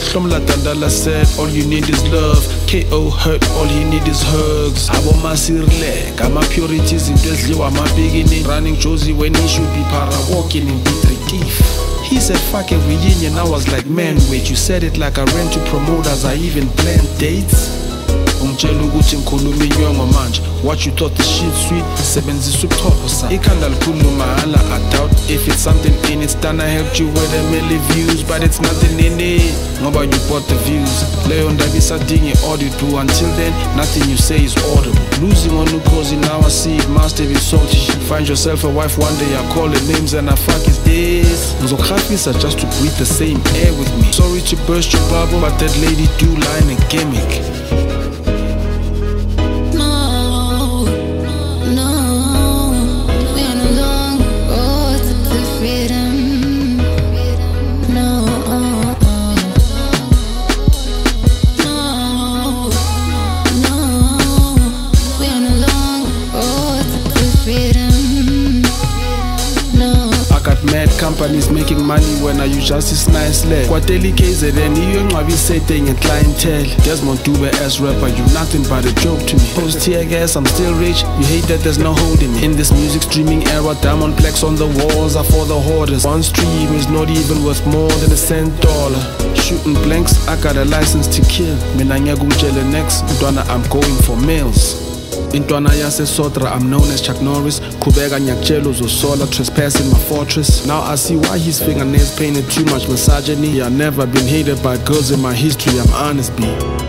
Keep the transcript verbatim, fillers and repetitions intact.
Shomla Dandala said, all you need is love. K O hurt, all you need is hugs. Abo masirle, kama purities in Desliwa, my beginning. Running Josie when he should be para walking in Petri Thief. He said fuck a reunion, I was like man wait, you said it like I ran to promoters, I even planned dates. Umtshela ukuthi ngikhuluma inyongo manje. What you thought the shit sweet, sebenzisa ubuchopho sa ikhanda likhuluma hala. I doubt if it's something in it. Stan I helped you with a million views, but it's nothing in it ngoba you bought the views. Leyo ndaba isadinga audio through. Until then, nothing you say is audible. Losing on Ukozi, now I see it must have been salty. Find yourself a wife one day, I call her names and I fuck is this. Ngizokuhafisa just to breathe the same air with me. Sorry to burst your bubble, but that lady do line a gimmick. Mad companies making money when I use just this nice leg. Kwateli K Z N, you ngwabi setting a clientele. Desmond Dube as rapper, you nothing but a joke to me. Post tear gas, I'm still rich. You hate that there's no holding me. In this music streaming era, diamond plaques on the walls are for the hoarders. One stream is not even worth more than a cent dollar. Shooting blanks, I got a license to kill. Mina ngiyakutshela next, Donna, I'm going for males. Intwana yase Sotra, I'm known as Chuck Norris. Kubega nyakutshela uzosola, trespassing my fortress. Now I see why his fingernails painted too much misogyny. Yeah, I've never been hated by girls in my history, I'm honest, B.